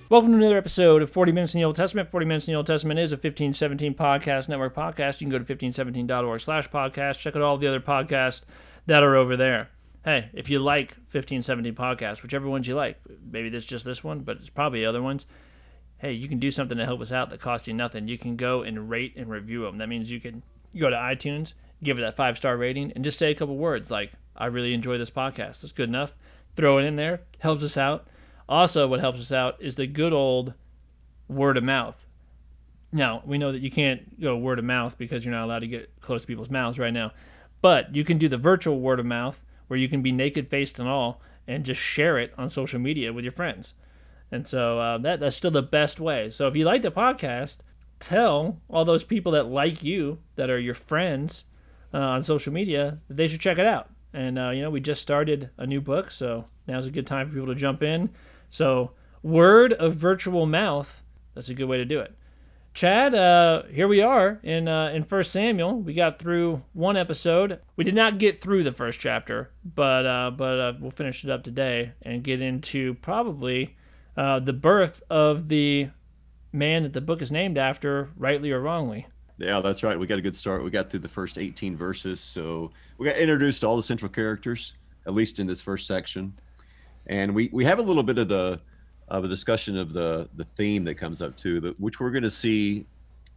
Welcome to another episode of 40 Minutes in the Old Testament. 40 Minutes in the Old Testament is a 1517 podcast network podcast. You can go to 1517.org/podcast. Check out all the other podcasts that are over there. Hey, if you like 1517 podcasts, whichever ones you like, maybe this just this one, but it's probably other ones. Hey, you can do something to help us out that costs you nothing. You can go and rate and review them. That means you can go to iTunes, give it that 5-star rating, and just say a couple words like, I really enjoy this podcast. That's good enough. Throw it in there. Helps us out. Also, what helps us out is the good old word of mouth. Now, we know that you can't go word of mouth because you're not allowed to get close to people's mouths right now. But you can do the virtual word of mouth where you can be naked faced and all and just share it on social media with your friends. And so that's still the best way. So if you like the podcast, tell all those people that like you, that are your friends on social media, that they should check it out. And, we just started a new book, so now's a good time for people to jump in. So, word of virtual mouth, that's a good way to do it. Chad, here we are in 1 Samuel. We got through one episode. We did not get through the first chapter, but we'll finish it up today and get into probably the birth of the man that the book is named after, rightly or wrongly. Yeah, that's right. We got a good start. We got through the first 18 verses. So we got introduced to all the central characters, at least in this first section. And we have a little bit of a discussion of the theme that comes up too, which we're going to see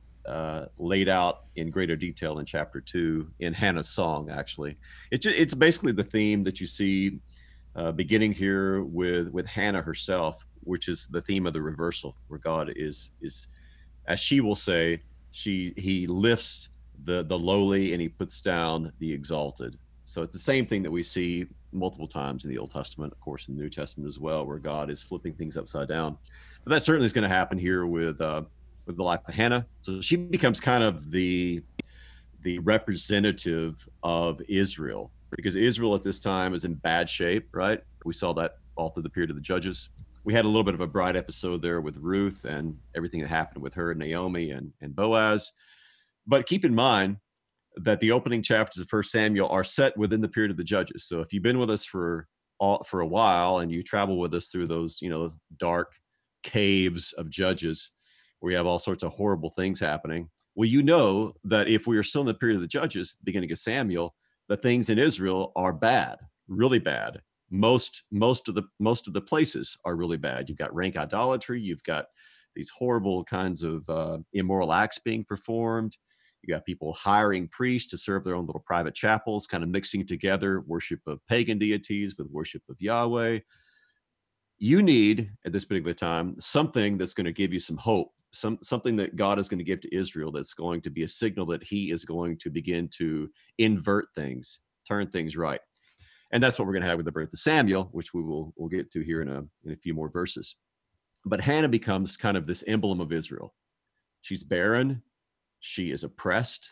laid out in greater detail in chapter 2 in Hannah's song. Actually, it's basically the theme that you see beginning here with Hannah herself, which is the theme of the reversal, where God is as she will say, he lifts the lowly and he puts down the exalted. So it's the same thing that we see multiple times in the Old Testament, of course, in the New Testament as well, where God is flipping things upside down. But that certainly is going to happen here with the life of Hannah. So she becomes kind of the representative of Israel, because Israel at this time is in bad shape, right? We saw that all through the period of the Judges. We had a little bit of a bright episode there with Ruth and everything that happened with her, Naomi and Boaz. But keep in mind that the opening chapters of First Samuel are set within the period of the Judges. So if you've been with us for a while and you travel with us through those, dark caves of Judges where you have all sorts of horrible things happening, well, you know that if we are still in the period of the Judges, the beginning of Samuel, the things in Israel are bad, really bad. Most of the places are really bad. You've got rank idolatry. You've got these horrible kinds of immoral acts being performed. You got people hiring priests to serve their own little private chapels, kind of mixing together worship of pagan deities with worship of Yahweh. You need, at this particular time, something that's going to give you some hope, something that God is going to give to Israel that's going to be a signal that he is going to begin to invert things, turn things right. And that's what we're going to have with the birth of Samuel, which we'll get to here in a few more verses. But Hannah becomes kind of this emblem of Israel. She's barren. She is oppressed.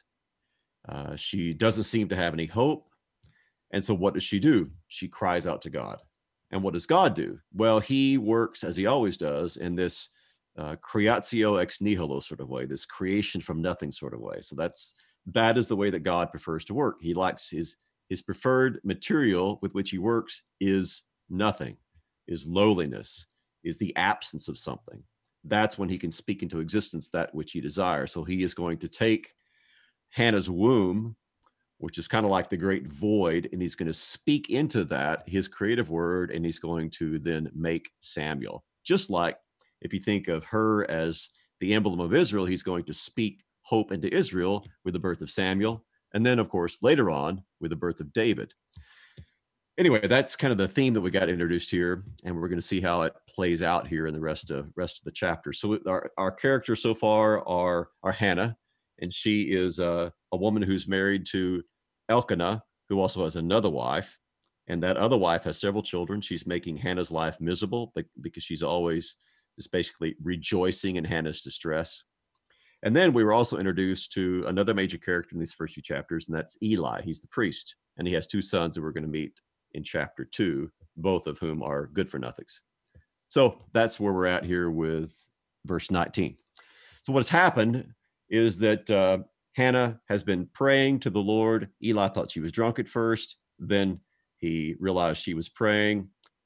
She doesn't seem to have any hope. And so what does she do? She cries out to God. And what does God do? Well, he works, as he always does, in this creatio ex nihilo sort of way, this creation from nothing sort of way. So that is the way that God prefers to work. He likes his preferred material with which he works is nothing, is lowliness, is the absence of something. That's when he can speak into existence that which he desires. So he is going to take Hannah's womb, which is kind of like the great void, and he's going to speak into that, his creative word, and he's going to then make Samuel. Just like if you think of her as the emblem of Israel, he's going to speak hope into Israel with the birth of Samuel, and then, of course, later on with the birth of David. Anyway, that's kind of the theme that we got introduced here, and we're going to see how it plays out here in the rest of the chapter. So our characters so far are Hannah, and she is a woman who's married to Elkanah, who also has another wife, and that other wife has several children. She's making Hannah's life miserable because she's always just basically rejoicing in Hannah's distress. And then we were also introduced to another major character in these first few chapters, and that's Eli. He's the priest, and he has two sons that we're going to meet in chapter 2, both of whom are good for nothings. So that's where we're at here with verse 19. So what's happened is that Hannah has been praying to the Lord. Eli thought she was drunk at first. Then he realized she was praying.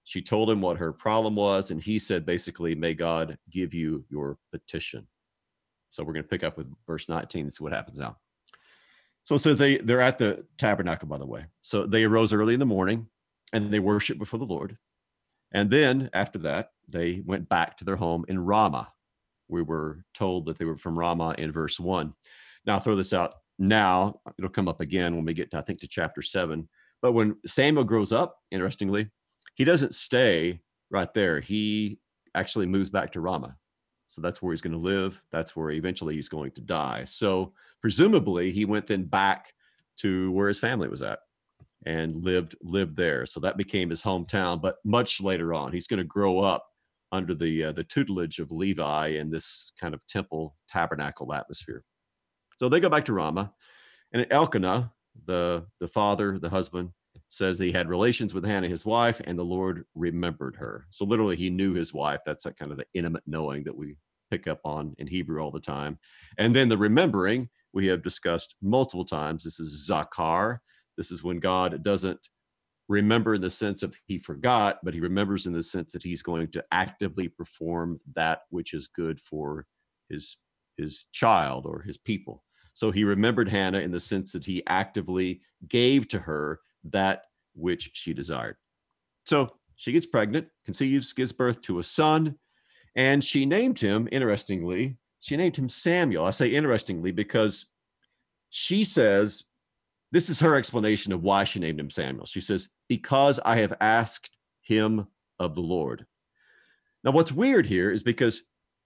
She told him what her problem was, and he said basically, may God give you your petition. So we're going to pick up with verse 19 and see what happens now. So they're at the tabernacle, by the way. So they arose early in the morning and they worshiped before the Lord. And then after that, they went back to their home in Ramah. We were told that they were from Ramah in verse 1. Now, I'll throw this out now. It'll come up again when we get, to, I think, to chapter 7. But when Samuel grows up, interestingly, he doesn't stay right there. He actually moves back to Ramah. So that's where he's going to live. That's where eventually he's going to die. So presumably he went then back to where his family was at and lived there. So that became his hometown. But much later on, he's going to grow up under the tutelage of Levi in this kind of temple tabernacle atmosphere. So they go back to Ramah, and Elkanah, the father, the husband, says that he had relations with Hannah, his wife, and the Lord remembered her. So literally he knew his wife. That's that kind of the intimate knowing that we pick up on in Hebrew all the time. And then the remembering we have discussed multiple times. This is zakar. This is when God doesn't remember in the sense of he forgot, but he remembers in the sense that he's going to actively perform that which is good for his child or his people. So he remembered Hannah in the sense that he actively gave to her that which she desired. So she gets pregnant, conceives, gives birth to a son, and she named him, interestingly, Samuel. I say interestingly because she says, this is her explanation of why she named him Samuel. She says, because I have asked him of the Lord. Now, what's weird here is because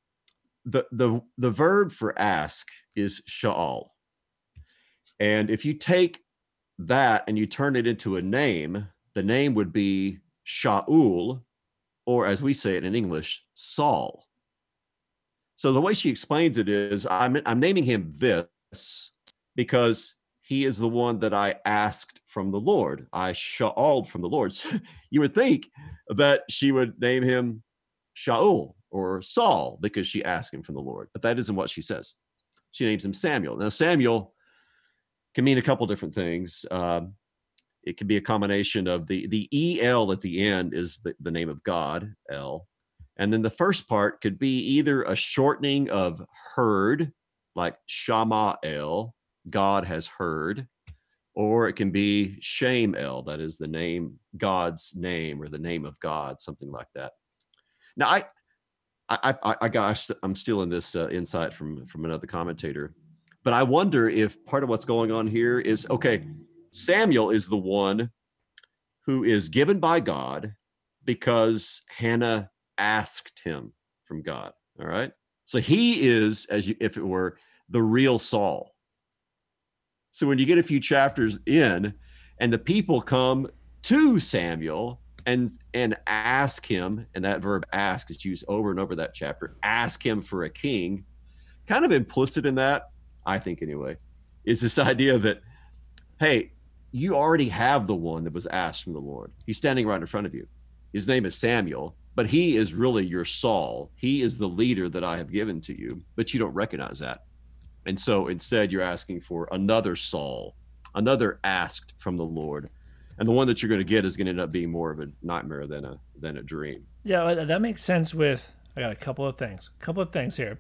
the verb for ask is sha'al. And if you take that and you turn it into a name, the name would be Shaul, or as we say it in English, Saul. So the way she explains it is, I'm naming him this because he is the one that I asked from the Lord. I sha'aled from the Lord. So you would think that she would name him Shaul or Saul because she asked him from the Lord, but that isn't what she says. She names him Samuel. Now, Samuel can mean a couple different things. It can be a combination of the E-L at the end is the name of God, El. And then the first part could be either a shortening of heard, like Shama El, God has heard, or it can be Shem El, that is the name, God's name, or the name of God, something like that. Now, I'm stealing this insight from another commentator, but I wonder if part of what's going on here is, okay, Samuel is the one who is given by God because Hannah asked him from God. All right. So he is, if it were, the real Saul. So when you get a few chapters in and the people come to Samuel and ask him, and that verb ask is used over and over that chapter, ask him for a king, kind of implicit in that, I think anyway, is this idea that, hey, you already have the one that was asked from the Lord. He's standing right in front of you. His name is Samuel, but he is really your Saul. He is the leader that I have given to you, but you don't recognize that. And so instead you're asking for another Saul, another asked from the Lord. And the one that you're going to get is going to end up being more of a nightmare than a dream. Yeah, that makes sense I got a couple of things here.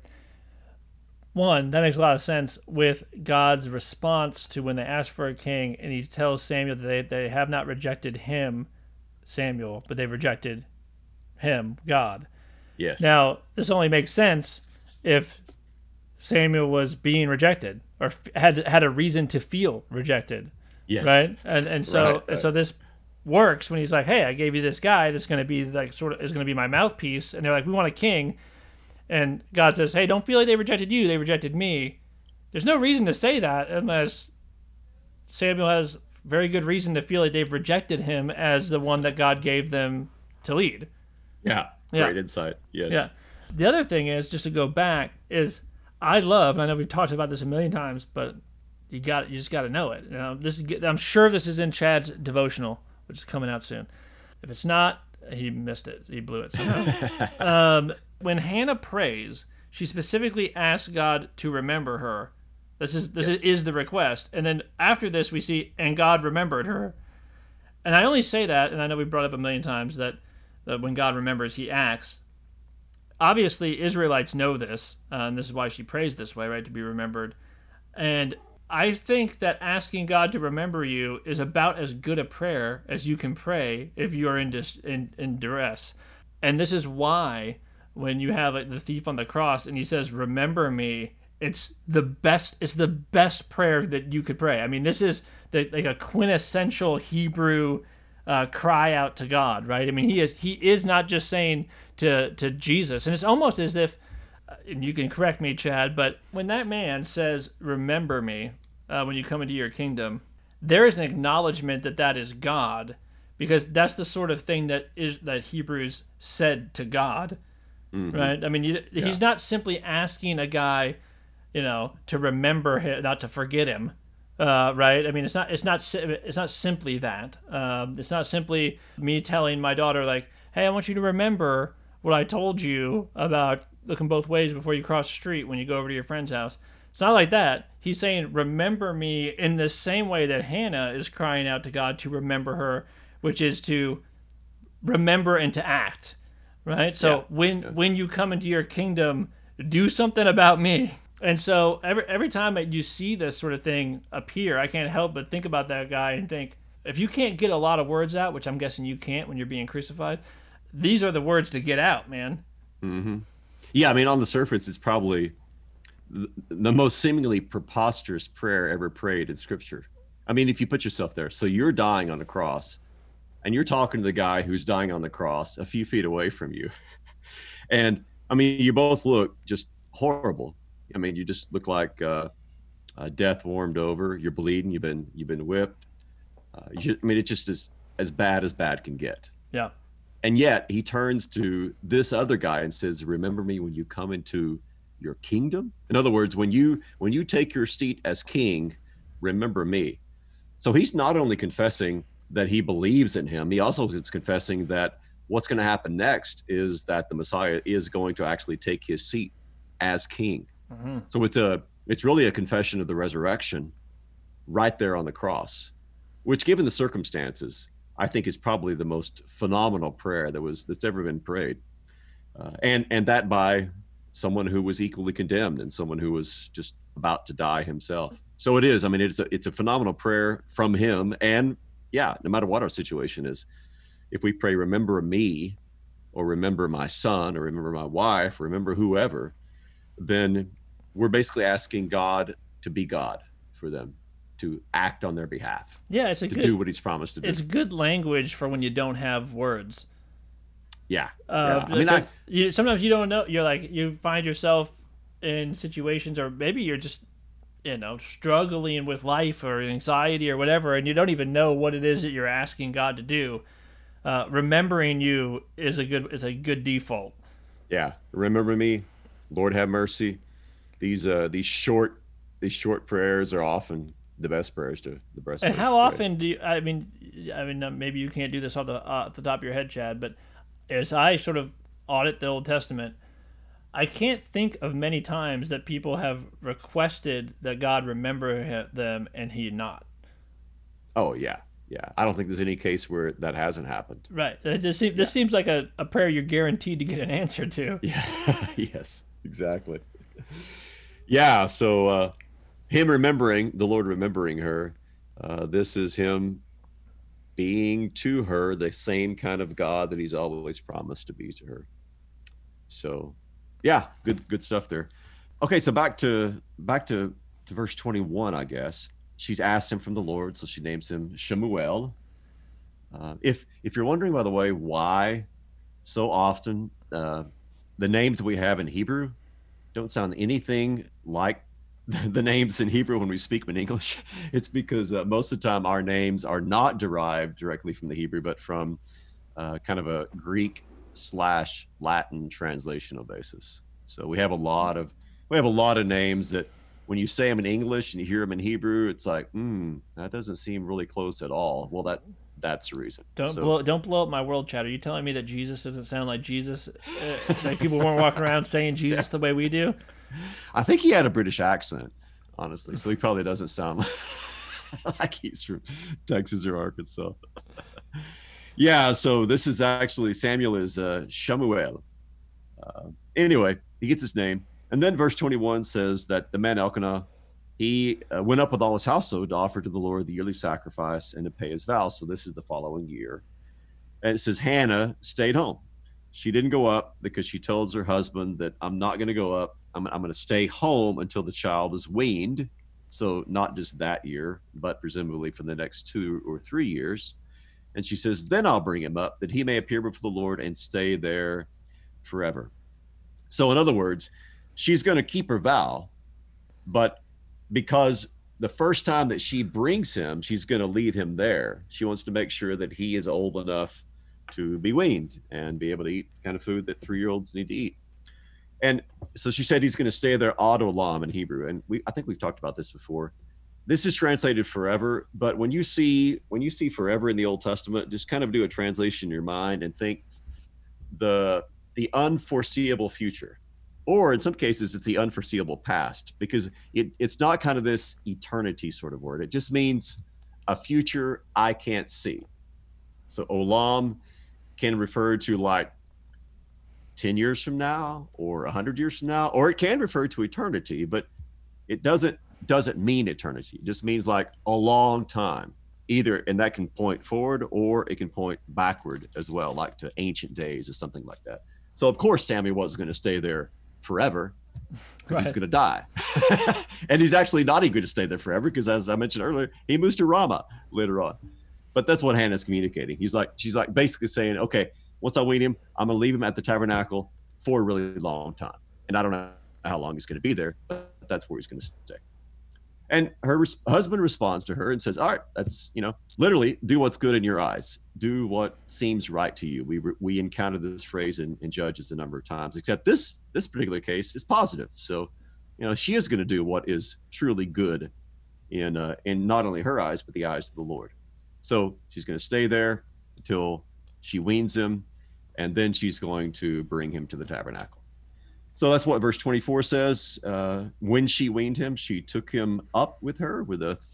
One, that makes a lot of sense with God's response to when they ask for a king, and he tells Samuel that they have not rejected him, Samuel, but they've rejected him, God. Yes. Now, this only makes sense if Samuel was being rejected or had a reason to feel rejected. Yes. Right? And so this works when he's like, hey, I gave you this guy that's going to be like sort of is going to be my mouthpiece, and they're like, we want a king. And God says, hey, don't feel like they rejected you. They rejected me. There's no reason to say that unless Samuel has very good reason to feel like they've rejected him as the one that God gave them to lead. Yeah. Great insight. Yes. Yeah. The other thing is, just to go back, is I know we've talked about this a million times, but you just got to know it. You know, I'm sure this is in Chad's devotional, which is coming out soon. If it's not, he missed it. He blew it. So, when Hannah prays, she specifically asks God to remember her. This is the request. And then after this, we see, and God remembered her. And I only say that, and I know we brought up a million times, that when God remembers, he acts. Obviously, Israelites know this, and this is why she prays this way, right, to be remembered. And I think that asking God to remember you is about as good a prayer as you can pray if you are in duress. And this is why when you have the thief on the cross and he says, "Remember me," it's the best. It's the best prayer that you could pray. I mean, this is like a quintessential Hebrew cry out to God, right? I mean, he is not just saying to Jesus, and it's almost as if, and you can correct me, Chad, but when that man says, "Remember me," when you come into your kingdom, there is an acknowledgement that that is God, because that's the sort of thing that Hebrews said to God, right? I mean, he's not simply asking a guy, to remember him, not to forget him, right? I mean, it's not simply that. It's not simply me telling my daughter, like, "Hey, I want you to remember what I told you about looking both ways before you cross the street when you go over to your friend's house." It's not like that. He's saying, "Remember me," in the same way that Hannah is crying out to God to remember her, which is to remember and to act, right? So when you come into your kingdom, do something about me. And so every time that you see this sort of thing appear, I can't help but think about that guy and think, if you can't get a lot of words out, which I'm guessing you can't when you're being crucified, these are the words to get out, man. Mm-hmm. Yeah, I mean, on the surface, it's probably the most seemingly preposterous prayer ever prayed in Scripture. I mean, if you put yourself there, so you're dying on a cross, and you're talking to the guy who's dying on the cross a few feet away from you, and I mean, you both look just horrible. I mean, you just look like death warmed over. You're bleeding. You've been whipped. I mean, it just is as bad can get. Yeah. And yet he turns to this other guy and says, "Remember me when you come into your kingdom." In other words, when you take your seat as king, remember me. So he's not only confessing that he believes in him, he also is confessing that what's going to happen next is that the Messiah is going to actually take his seat as king. Mm-hmm. So it's really a confession of the resurrection right there on the cross, which, given the circumstances, I think is probably the most phenomenal prayer that's ever been prayed, and that by someone who was equally condemned and someone who was just about to die himself. So it is. I mean, it's a phenomenal prayer from him. And yeah, no matter what our situation is, if we pray, "Remember me," or "Remember my son," or "Remember my wife," or "Remember whoever," then we're basically asking God to be God for them, to act on their behalf. Yeah, do what he's promised to do. It's good language for when you don't have words. Yeah. I mean, sometimes you don't know. You're like, you find yourself in situations, or maybe you're just, struggling with life or anxiety or whatever, and you don't even know what it is that you're asking God to do. Remembering you is a good default. Yeah. Remember me, Lord have mercy. These short prayers are often the best prayers to the breast. And how often do you? I mean, maybe you can't do this off the top of your head, Chad, but as I sort of audit the Old Testament, I can't think of many times that people have requested that God remember them and he not. Oh yeah. I don't think there's any case where that hasn't happened. Right. This seems like a prayer you're guaranteed to get an answer to. Yeah. Yes. Exactly. Yeah. So him remembering the Lord, remembering her. This is him being to her the same kind of God that he's always promised to be to her. So, yeah, good stuff there. Okay, so back to verse 21, I guess. She's asked him from the Lord, so she names him Shemuel. If you're wondering, by the way, why so often the names we have in Hebrew don't sound anything like the names in Hebrew when we speak them in English, it's because most of the time our names are not derived directly from the Hebrew, but from kind of a Greek/Latin translational basis. So we have a lot of names that when you say them in English and you hear them in Hebrew, it's like, that doesn't seem really close at all. Well, that's the reason. Don't blow up my world, Chad. Are you telling me that Jesus doesn't sound like Jesus? Like people weren't walking around saying Jesus the way we do? I think he had a British accent, honestly, so he probably doesn't sound like he's from Texas or Arkansas. Yeah, so this is actually Samuel is Shemuel. Anyway, he gets his name. And then verse 21 says that the man Elkanah, he went up with all his household to offer to the Lord the yearly sacrifice and to pay his vows. So this is the following year. And it says Hannah stayed home. She didn't go up because she tells her husband that I'm not going to go up. I'm going to stay home until the child is weaned. So not just that year, but presumably for the next 2 or 3 years. And she says, then I'll bring him up that he may appear before the Lord and stay there forever. So in other words, she's going to keep her vow, but because the first time that she brings him, she's going to leave him there. She wants to make sure that he is old enough to be weaned and be able to eat kind of food that 3-year-olds need to eat. And so she said he's going to stay there ad olam in Hebrew. And I think we've talked about this before. This is translated forever, but when you see forever in the Old Testament, just kind of do a translation in your mind and think the unforeseeable future, or in some cases it's the unforeseeable past, because it's not kind of this eternity sort of word. It just means a future I can't see. So olam can refer to like 10 years from now or 100 years from now, or it can refer to eternity, but it doesn't mean eternity. It just means like a long time either, and that can point forward or it can point backward as well, like to ancient days or something like that. So of course Samuel wasn't going to stay there forever because he's going to die. And he's actually not even going to stay there forever because, as I mentioned earlier, he moves to Ramah later on. But that's what Hannah's communicating. She's like basically saying, okay, once I wean him, I'm going to leave him at the tabernacle for a really long time. And I don't know how long he's going to be there, but that's where he's going to stay. And her husband responds to her and says, all right, that's, literally do what's good in your eyes. Do what seems right to you. We encountered this phrase in Judges a number of times, except this particular case is positive. So, she is going to do what is truly good in not only her eyes, but the eyes of the Lord. So she's going to stay there until she weans him, and then she's going to bring him to the tabernacle. So that's what verse 24 says. When she weaned him, she took him up with her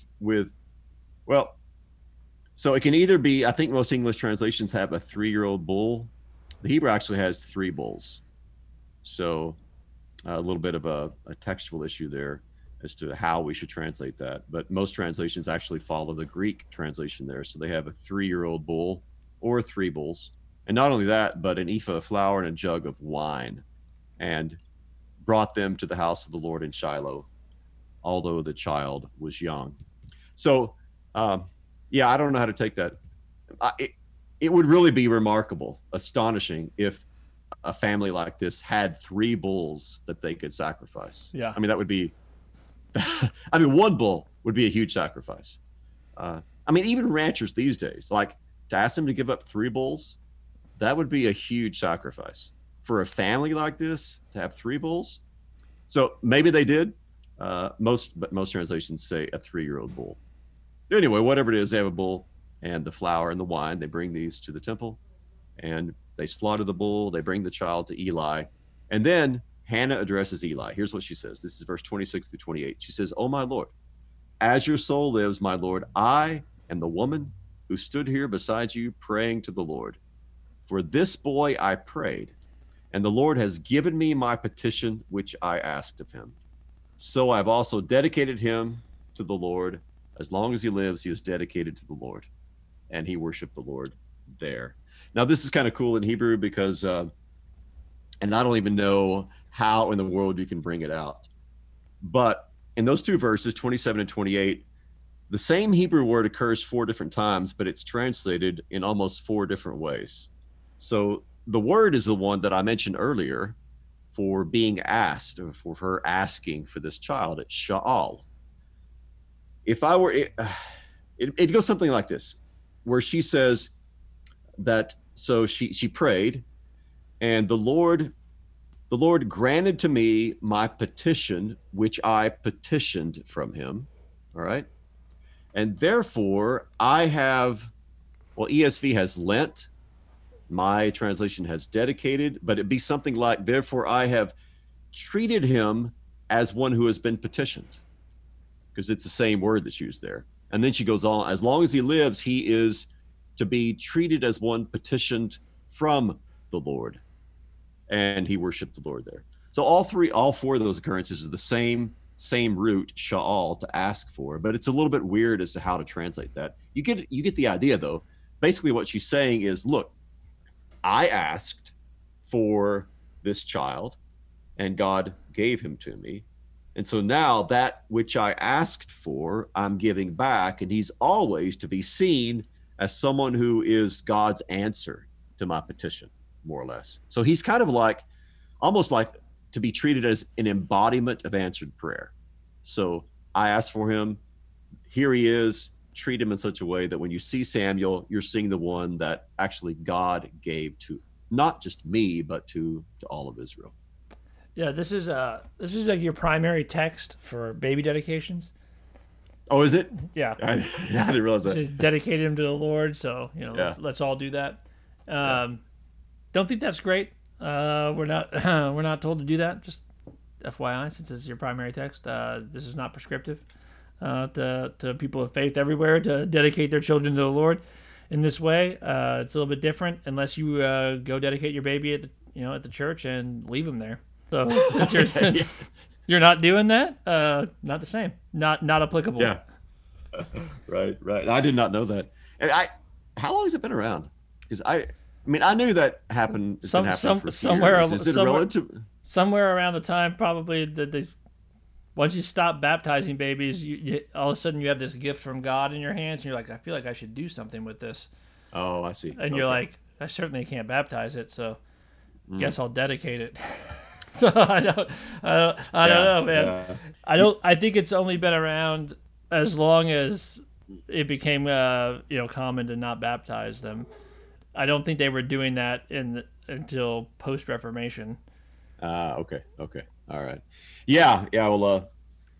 so it can either be, I think most English translations have a 3-year-old bull. The Hebrew actually has 3 bulls. So a little bit of a textual issue there as to how we should translate that. But most translations actually follow the Greek translation there. So they have a 3-year-old bull or 3 bulls. And not only that, but an ephah of flour and a jug of wine, and brought them to the house of the Lord in Shiloh, although the child was young. So, I don't know how to take that. It would really be remarkable, astonishing, if a family like this had 3 bulls that they could sacrifice. Yeah. I mean, that would be, 1 bull would be a huge sacrifice. Even ranchers these days, like to ask them to give up 3 bulls, that would be a huge sacrifice. For a family like this to have 3 bulls. So maybe they did. Most translations say a 3-year-old bull. Anyway, whatever it is, they have a bull and the flour and the wine. They bring these to the temple and they slaughter the bull. They bring the child to Eli. And then Hannah addresses Eli. Here's what she says. This is verse 26 through 28. She says, "Oh, my Lord, as your soul lives, my Lord, I am the woman who stood here beside you praying to the Lord. For this boy I prayed, and the Lord has given me my petition, which I asked of him. So I've also dedicated him to the Lord. As long as he lives, he is dedicated to the Lord." And he worshiped the Lord there. Now, this is kind of cool in Hebrew because, and I don't even know how in the world you can bring it out. But in those 2 verses, 27 and 28, the same Hebrew word occurs 4 different times, but it's translated in almost 4 different ways. So the word is the one that I mentioned earlier for being asked, or for her asking for this child. It's sha'al. If I were, it goes something like this, where she says that, so she prayed, and the Lord granted to me my petition, which I petitioned from him. All right. And therefore I have, ESV has lent. My translation has dedicated, but it'd be something like, therefore I have treated him as one who has been petitioned, because it's the same word that's used there. And then she goes on, as long as he lives, he is to be treated as one petitioned from the Lord. And he worshiped the Lord there. So all four of those occurrences are the same root, sha'al, to ask for, but it's a little bit weird as to how to translate that. You get the idea though. Basically what she's saying is, look, I asked for this child and God gave him to me. And so now that which I asked for, I'm giving back. And he's always to be seen as someone who is God's answer to my petition, more or less. So he's kind of like, almost like to be treated as an embodiment of answered prayer. So I asked for him. Here he is. Treat him in such a way that when you see Samuel, you're seeing the one that actually God gave to not just me, but to all of Israel. Yeah, this is like your primary text for baby dedications. Oh, is it? Yeah, I didn't realize that. Just dedicate him to the Lord, so Yeah. let's all do that. Don't think that's great. We're not told to do that. Just FYI, since it's your primary text, this is not prescriptive to people of faith everywhere to dedicate their children to the Lord in this way. It's a little bit different unless you go dedicate your baby at the church and leave him there. So since you're not doing that, not the same, not applicable. Yeah. Right. I did not know that. And how long has it been around? Because I knew that happened. It's been happening for somewhere. Years. Is it relative? Somewhere around the time, probably that once you stop baptizing babies, you all of a sudden you have this gift from God in your hands, and you're like, I feel like I should do something with this. Oh, I see. And you're like, I certainly can't baptize it, so guess I'll dedicate it. So I don't know, man. Yeah. I think it's only been around as long as it became common to not baptize them. I don't think they were doing that until post-Reformation. Okay. All right. Yeah. Well,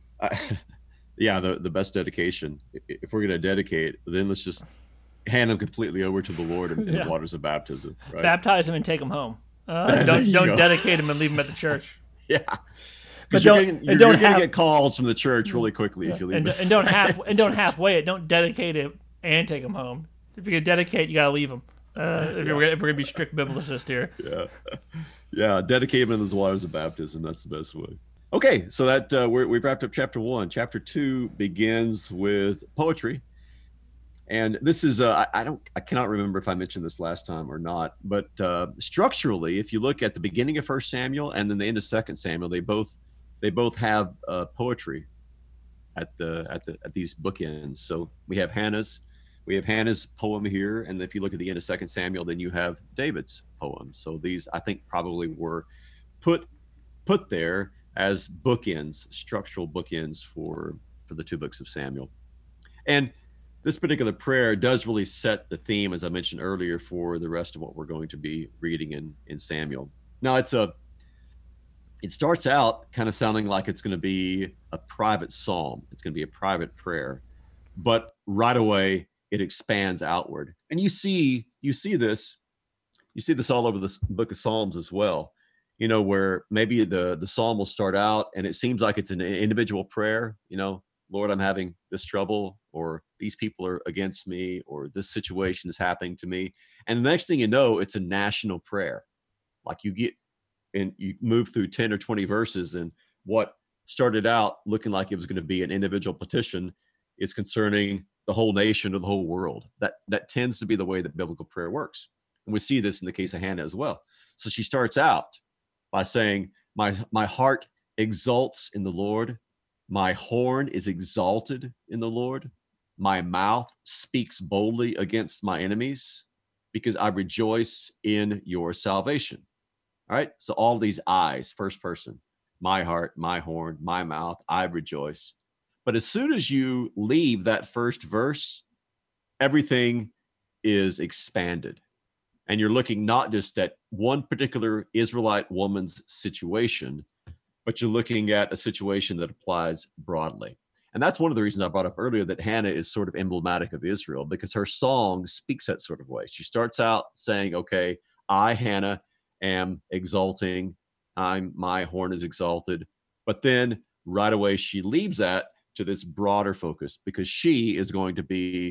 the best dedication. If we're going to dedicate, then let's just hand them completely over to the Lord in the waters of baptism. Right? Baptize them and take them home. Don't dedicate them and leave them at the church. Yeah. But you're going to get calls from the church really quickly if you leave. And don't halfway it. Don't dedicate it and take them home. If you're going to dedicate, you got to leave them. If we're going to be strict biblicist here. Yeah. Dedicate them in the waters of baptism. That's the best way. Okay, so that we've wrapped up chapter 1. Chapter 2 begins with poetry. And this is I cannot remember if I mentioned this last time or not, but structurally, if you look at the beginning of 1 Samuel and then the end of 2 Samuel, they both have poetry at these bookends. So we have Hannah's poem here, and if you look at the end of 2 Samuel, then you have David's poem. So these, I think, probably were put there as bookends, structural bookends for the two books of Samuel. And this particular prayer does really set the theme, as I mentioned earlier, for the rest of what we're going to be reading in Samuel. Now, it starts out kind of sounding like it's going to be a private psalm. It's going to be a private prayer, but right away it expands outward. And you see this all over the book of Psalms as well. Where maybe the psalm will start out and it seems like it's an individual prayer. Lord, I'm having this trouble, or these people are against me, or this situation is happening to me. And the next thing you know, it's a national prayer. Like you move through 10 or 20 verses, and what started out looking like it was going to be an individual petition is concerning the whole nation or the whole world. That tends to be the way that biblical prayer works. And we see this in the case of Hannah as well. So she starts out by saying, my heart exults in the Lord. My horn is exalted in the Lord. My mouth speaks boldly against my enemies because I rejoice in your salvation. All right. So all these I's, first person, my heart, my horn, my mouth, I rejoice. But as soon as you leave that first verse, everything is expanded. And you're looking not just at one particular Israelite woman's situation, but you're looking at a situation that applies broadly. And that's one of the reasons I brought up earlier that Hannah is sort of emblematic of Israel, because her song speaks that sort of way. She starts out saying, okay, I, Hannah, am exalting. My horn is exalted. But then right away, she leaves that to this broader focus, because she is going to be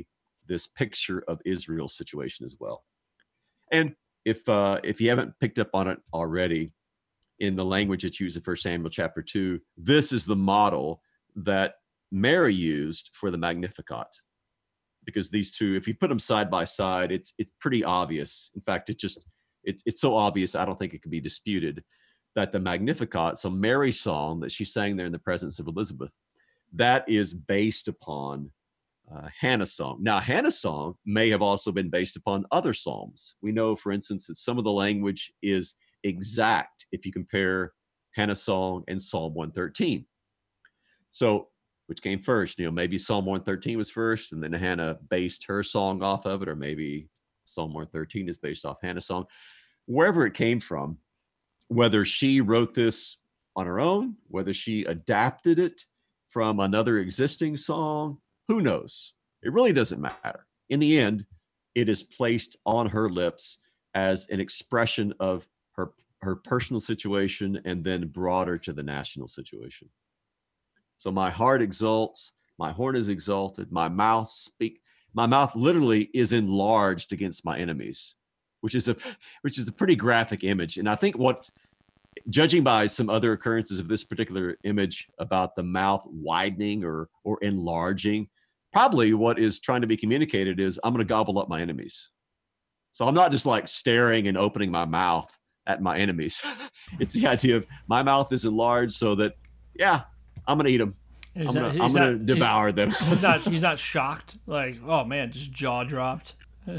this picture of Israel's situation as well. And if you haven't picked up on it already, in the language that's used in 1 Samuel chapter 2, this is the model that Mary used for the Magnificat. Because these two, if you put them side by side, it's pretty obvious. In fact, it's so obvious, I don't think it can be disputed, that the Magnificat, so Mary's song that she sang there in the presence of Elizabeth, that is based upon Hannah's song. Now, Hannah's song may have also been based upon other psalms. We know, for instance, that some of the language is exact if you compare Hannah's song and Psalm 113. So, which came first? Maybe Psalm 113 was first, and then Hannah based her song off of it, or maybe Psalm 113 is based off Hannah's song. Wherever it came from, whether she wrote this on her own, whether she adapted it from another existing song, who knows? It really doesn't matter. In the end, it is placed on her lips as an expression of her personal situation and then broader to the national situation. So my heart exalts, my horn is exalted, my mouth literally is enlarged against my enemies, which is a pretty graphic image. And I think judging by some other occurrences of this particular image about the mouth widening or enlarging, probably what is trying to be communicated is I'm going to gobble up my enemies. So I'm not just like staring and opening my mouth at my enemies. It's the idea of my mouth is enlarged so that, yeah, I'm going to eat them. I'm going to devour them. He's not shocked. Like, oh man, just jaw dropped.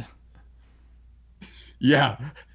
Yeah.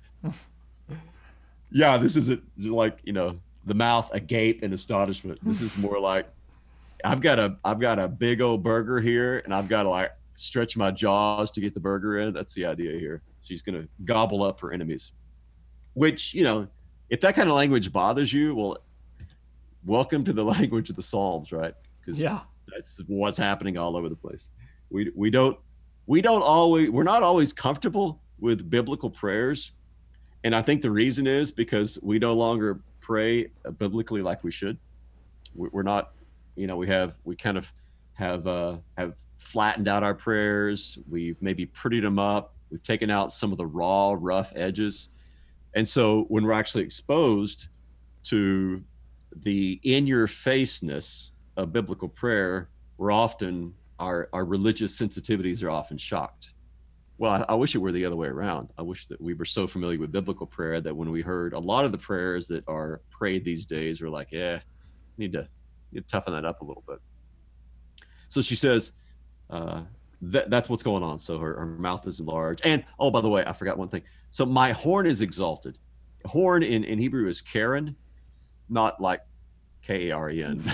Yeah, this isn't like, the mouth agape in astonishment. This is more like I've got a big old burger here, and I've got to like stretch my jaws to get the burger in. That's the idea here. She's going to gobble up her enemies. Which, if that kind of language bothers you, well, welcome to the language of the Psalms, right? Because that's what's happening all over the place. We're not always comfortable with biblical prayers. And I think the reason is because we no longer pray biblically like we should. We're not, we kind of have flattened out our prayers. We've maybe prettied them up. We've taken out some of the raw, rough edges. And so when we're actually exposed to the in-your-faceness of biblical prayer, our religious sensitivities are often shocked. Well, I wish it were the other way around. I wish that we were so familiar with biblical prayer that when we heard a lot of the prayers that are prayed these days, we're like, need to toughen that up a little bit. So she says, that's what's going on. So her mouth is enlarged. And, oh, by the way, I forgot one thing. So my horn is exalted. Horn in Hebrew is Karen, not like Karen.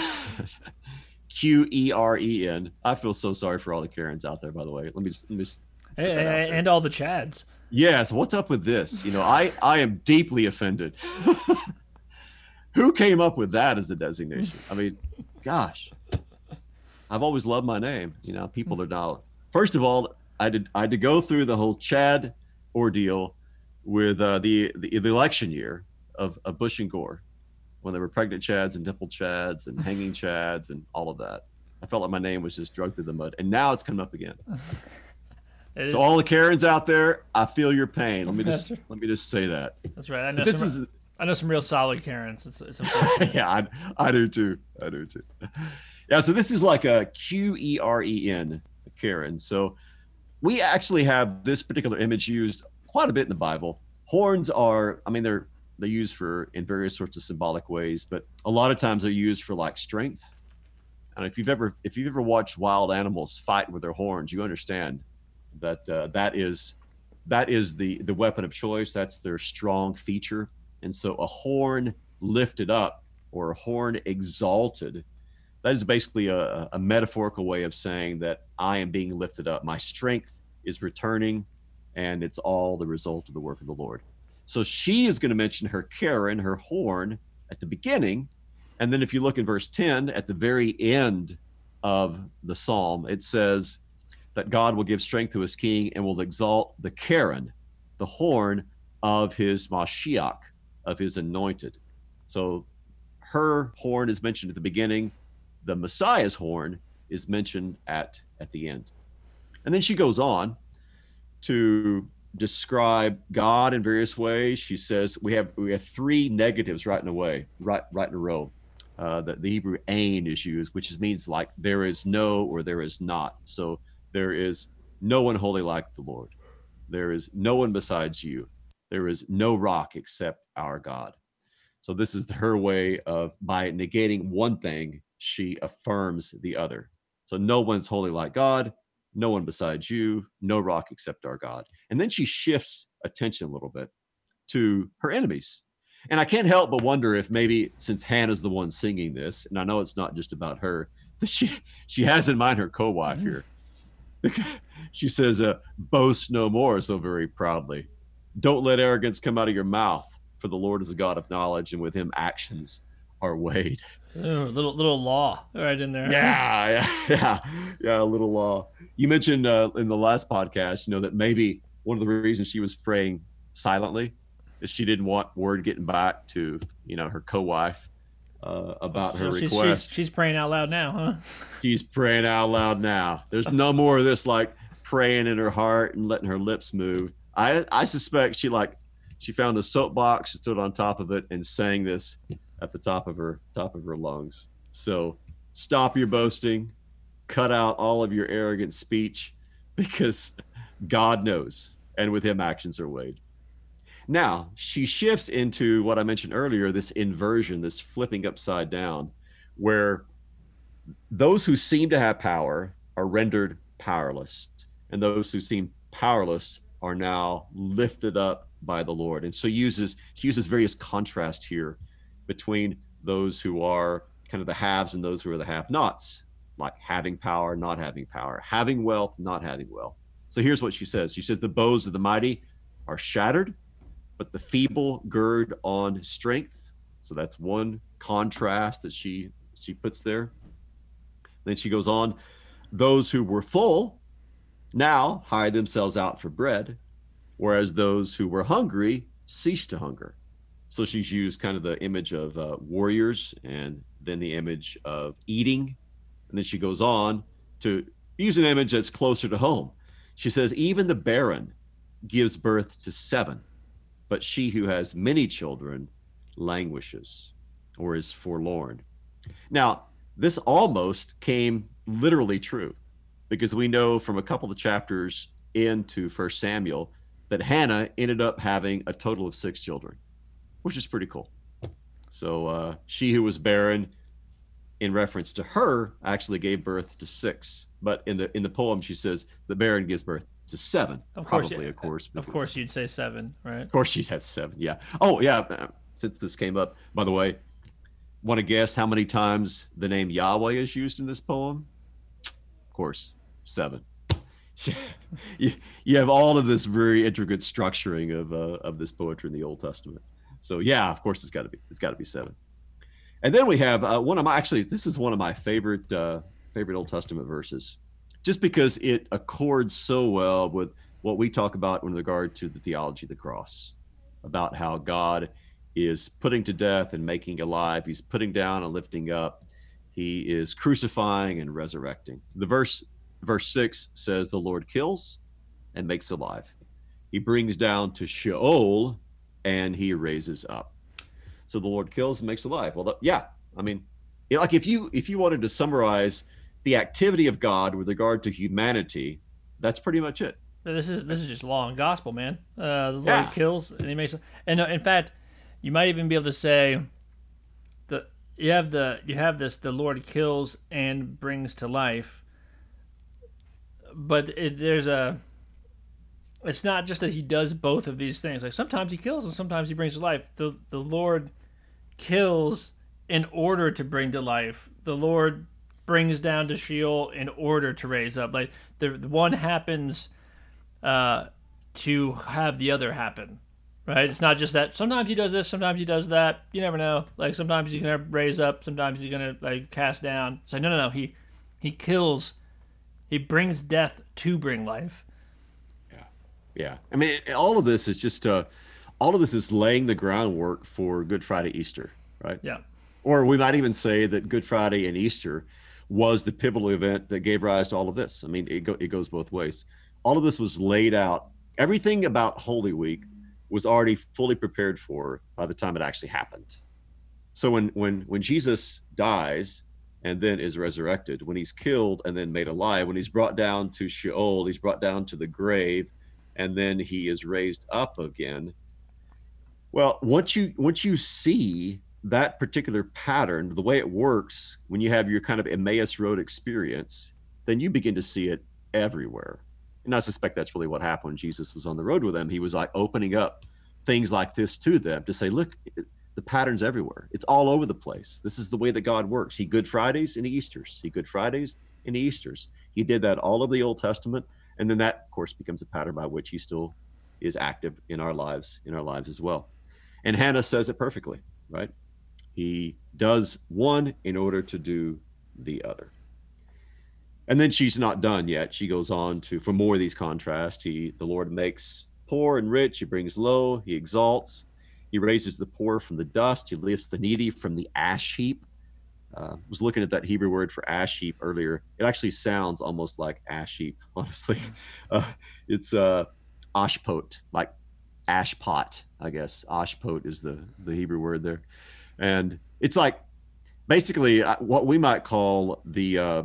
Qeren. I feel so sorry for all the Karens out there, by the way. Let me just and all the Chads. Yes. What's up with this? I am deeply offended. Who came up with that as a designation? I mean, gosh, I've always loved my name. People are now. First of all, I had to go through the whole Chad ordeal with the election year of Bush and Gore, when there were pregnant Chads and dimpled Chads and hanging Chads and all of that. I felt like my name was just drugged through the mud, and now it's coming up again. So all the Karens out there, I feel your pain. Let me just say that. That's right. I know some real solid Karens. It's yeah, I do too. Yeah, so this is like a Qeren, Karen. So we actually have this particular image used quite a bit in the Bible. Horns are, they're used in various sorts of symbolic ways, but a lot of times they're used for like strength. And if you've ever watched wild animals fight with their horns, you understand that that is the weapon of choice. That's their strong feature. And so a horn lifted up or a horn exalted, that is basically a metaphorical way of saying that I am being lifted up. My strength is returning, and it's all the result of the work of the Lord. So she is going to mention her Karen, her horn, at the beginning. And then if you look in verse 10, at the very end of the psalm, it says that God will give strength to his king and will exalt the Karen, the horn of his Mashiach, of his anointed. So her horn is mentioned at the beginning. The Messiah's horn is mentioned at the end. And then she goes on to describe God in various ways. She says we have three negatives right in a row. That the Hebrew ain is used, which means like there is no or there is not. So there is no one holy like the Lord. There is no one besides you. There is no rock except our God. So this is her way of, by negating one thing, she affirms the other. So no one's holy like God, no one besides you, no rock except our God. And then she shifts attention a little bit to her enemies. And I can't help but wonder if maybe since Hannah's the one singing this, and I know it's not just about her, that she has in mind her co-wife here. She says, boast no more so very proudly. Don't let arrogance come out of your mouth, for the Lord is a God of knowledge, and with him actions are weighed. Ooh, little law right in there. Yeah, a little law. You mentioned in the last podcast, that maybe one of the reasons she was praying silently is she didn't want word getting back to, her co-wife about her request. She's praying out loud now, huh? She's praying out loud now. There's no more of this like praying in her heart and letting her lips move. I suspect she found the soapbox, she stood on top of it and sang this at the top of her lungs. So stop your boasting, cut out all of your arrogant speech, because God knows, and with him actions are weighed. Now, she shifts into what I mentioned earlier, this inversion, this flipping upside down, where those who seem to have power are rendered powerless, and those who seem powerless are now lifted up by the Lord. And so she uses various contrasts here between those who are kind of the haves and those who are the have-nots, like having power, not having power, having wealth, not having wealth. So here's what she says. She says, the bows of the mighty are shattered, but the feeble gird on strength. So that's one contrast that she puts there. Then she goes on, those who were full now hire themselves out for bread, whereas those who were hungry cease to hunger. So she's used kind of the image of warriors and then the image of eating. And then she goes on to use an image that's closer to home. She says, even the barren gives birth to 7, but she who has many children languishes or is forlorn. Now, this almost came literally true, because we know from a couple of chapters into 1 Samuel that Hannah ended up having a total of 6 children, which is pretty cool. So she who was barren, in reference to her, actually gave birth to 6. But in the poem, she says the barren gives birth to 7. Of course, probably, of course. Of course, you'd say 7, right? Of course, she'd have 7. Yeah. Oh, yeah. Since this came up, by the way, want to guess how many times the name Yahweh is used in this poem? Of course, 7. You have all of this very intricate structuring of this poetry in the Old Testament. So yeah, of course, it's got to be 7. And then we have this is one of my favorite Old Testament verses, just because it accords so well with what we talk about in regard to the theology of the cross, about how God is putting to death and making alive. He's putting down and lifting up. He is crucifying and resurrecting. Verse 6 says, the Lord kills and makes alive. He brings down to Sheol and he raises up. So the Lord kills and makes alive. Well, yeah, I mean, like if you wanted to summarize the activity of God with regard to humanity, that's pretty much it. This is just law and gospel, man. The Lord kills and he makes, and in fact, you might even be able to say that you have this: the Lord kills and brings to life. But it's not just that he does both of these things. Like sometimes he kills and sometimes he brings to life. The Lord kills in order to bring to life. The Lord brings down to Sheol in order to raise up. Like the one happens to have the other happen, right? It's not just that sometimes he does this, sometimes he does that. You never know. Like sometimes he's gonna raise up, sometimes he's gonna like cast down. So no. He kills. He brings death to bring life. Yeah. I mean, all of this is just laying the groundwork for Good Friday, Easter, right? Yeah. Or we might even say that Good Friday and Easter was the pivotal event that gave rise to all of this. I mean, it goes both ways. All of this was laid out. Everything about Holy Week was already fully prepared for by the time it actually happened. So when Jesus dies and then is resurrected, when he's killed and then made alive, when he's brought down to Sheol, he's brought down to the grave, and then he is raised up again. Well, once you see that particular pattern, the way it works, when you have your kind of Emmaus Road experience, then you begin to see it everywhere. And I suspect that's really what happened when Jesus was on the road with them. He was like opening up things like this to them to say, look, the pattern's everywhere. It's all over the place. This is the way that God works. He Good Fridays and Easters. He Good Fridays and Easters. He did that all of the Old Testament. And then that, of course, becomes a pattern by which he still is active in our lives as well. And Hannah says it perfectly, right? He does one in order to do the other. And then she's not done yet. She goes on to, for more of these contrasts, the Lord makes poor and rich. He brings low. He exalts. He raises the poor from the dust. He lifts the needy from the ash heap. Was looking at that Hebrew word for ash heap earlier. It actually sounds almost like ash heap, honestly. It's ashpot, like ash pot, I guess. Ashpot is the Hebrew word there. And it's like basically what we might call the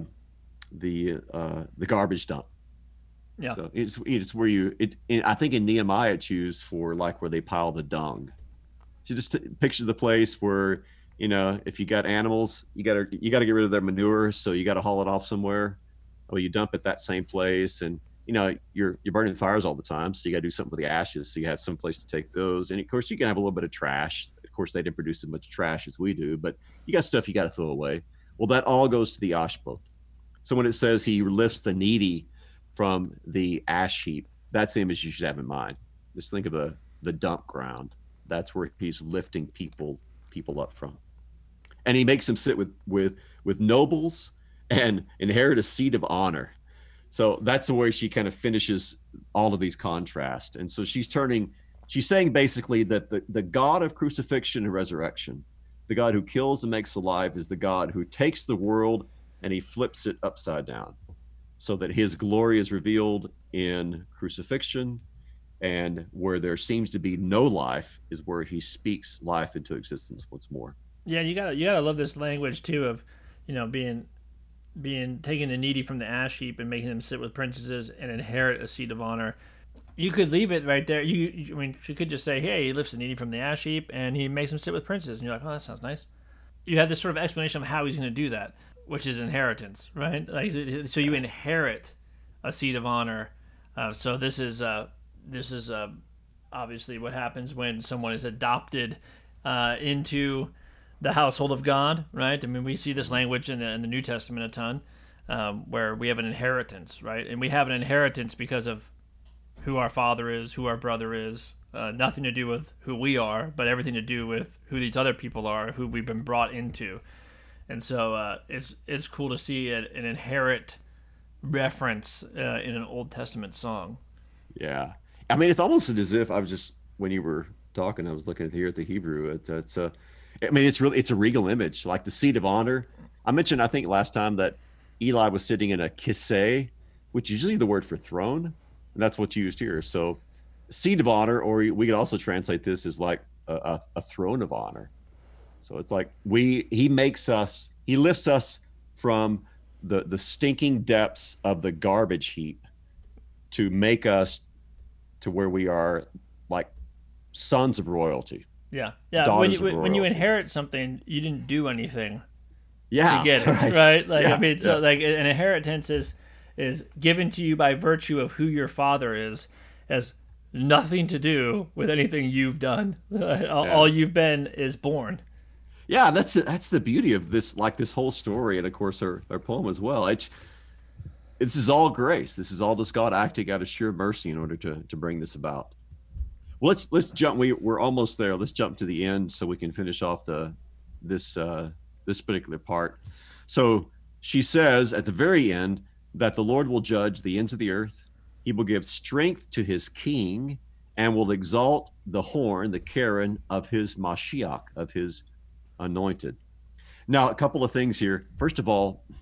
garbage dump. Yeah. So it's where I think in Nehemiah it's used for like where they pile the dung. So just picture the place where, if you got animals, you got to get rid of their manure, so you got to haul it off somewhere. Well, you dump it that same place, and you're burning fires all the time, so you got to do something with the ashes. So you have some place to take those, and of course you can have a little bit of trash. Of course, they didn't produce as much trash as we do, but you got stuff you got to throw away. Well, that all goes to the ashpot. So when it says he lifts the needy from the ash heap, that's the image you should have in mind. Just think of the dump ground. That's where he's lifting people up from, and he makes them sit with nobles and inherit a seat of honor. So that's the way she kind of finishes all of these contrasts. And so she's saying basically that the God of crucifixion and resurrection, the God who kills and makes alive, is the God who takes the world and he flips it upside down so that his glory is revealed in crucifixion, and where there seems to be no life is where he speaks life into existence once more. Yeah, you gotta love this language too of, being taking the needy from the ash heap and making them sit with princesses and inherit a seat of honor. You could leave it right there. I mean, she could just say, "Hey, he lifts the needy from the ash heap and he makes them sit with princes," and you're like, "Oh, that sounds nice." You have this sort of explanation of how he's going to do that, which is inheritance, right? Like, so you inherit a seat of honor. So this is obviously what happens when someone is adopted into the household of God, right? I mean, we see this language in the New Testament a ton, where we have an inheritance, right? And we have an inheritance because of who our father is, who our brother is. Nothing to do with who we are, but everything to do with who these other people are, who we've been brought into. And so it's cool to see an inherent reference in an Old Testament song. Yeah. I mean, it's almost as if when you were talking, I was looking here at the Hebrew. It's a regal image, like the seat of honor. I mentioned, I think last time, that Eli was sitting in a kiseh, which is usually the word for throne, and that's what's used here. So seat of honor, or we could also translate this as like a throne of honor. So it's like he lifts us from the stinking depths of the garbage heap to make us to where we are like sons of royalty. Yeah. When you inherit something, you didn't do anything to get it, right? Like, yeah, I mean, so like an inheritance is given to you by virtue of who your father is, as nothing to do with anything you've done. All you've been is born. Yeah, that's the beauty of this, like this whole story, and of course her poem as well. This is all grace. This is all just God acting out of sheer mercy in order to bring this about. Well, let's jump. We're almost there. Let's jump to the end so we can finish off this particular part. So she says at the very end that the Lord will judge the ends of the earth. He will give strength to his king and will exalt the horn, the Karen of his Mashiach, of his anointed. Now, a couple of things here. First of all,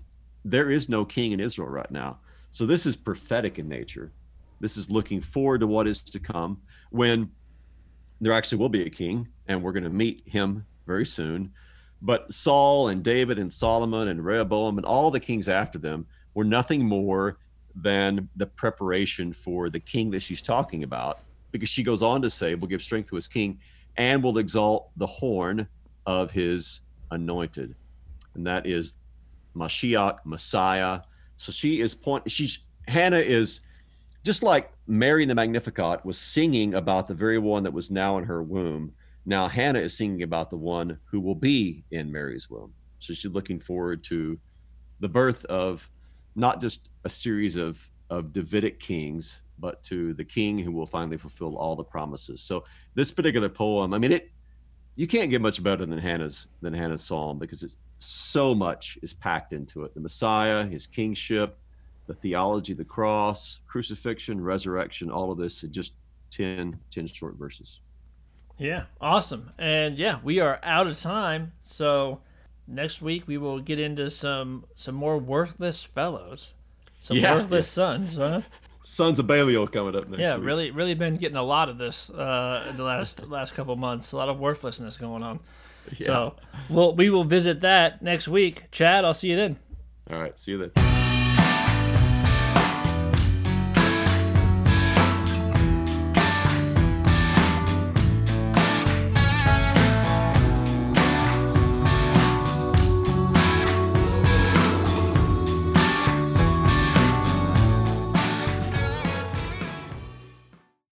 there is no king in Israel right now. So this is prophetic in nature. This is looking forward to what is to come when there actually will be a king, and we're going to meet him very soon. But Saul and David and Solomon and Rehoboam and all the kings after them were nothing more than the preparation for the king that she's talking about, because she goes on to say, will give strength to his king and will exalt the horn of his anointed. And that is Mashiach, Messiah. So Hannah is just like Mary in the Magnificat was singing about the very one that was now in her womb. Now Hannah is singing about the one who will be in Mary's womb. So she's looking forward to the birth of not just a series of Davidic kings, but to the king who will finally fulfill all the promises. So this particular poem, I mean, you can't get much better than Hannah's psalm, because it's so much is packed into it. The Messiah, his kingship, the theology of the cross, crucifixion, resurrection, all of this in just 10 short verses. Yeah, awesome. And yeah, we are out of time. So next week we will get into some more worthless fellows, worthless sons, huh? Sons of Belial coming up next week. Yeah, really been getting a lot of this in the last couple months. A lot of worthlessness going on. Yeah. So we will visit that next week. Chad, I'll see you then. All right, see you then.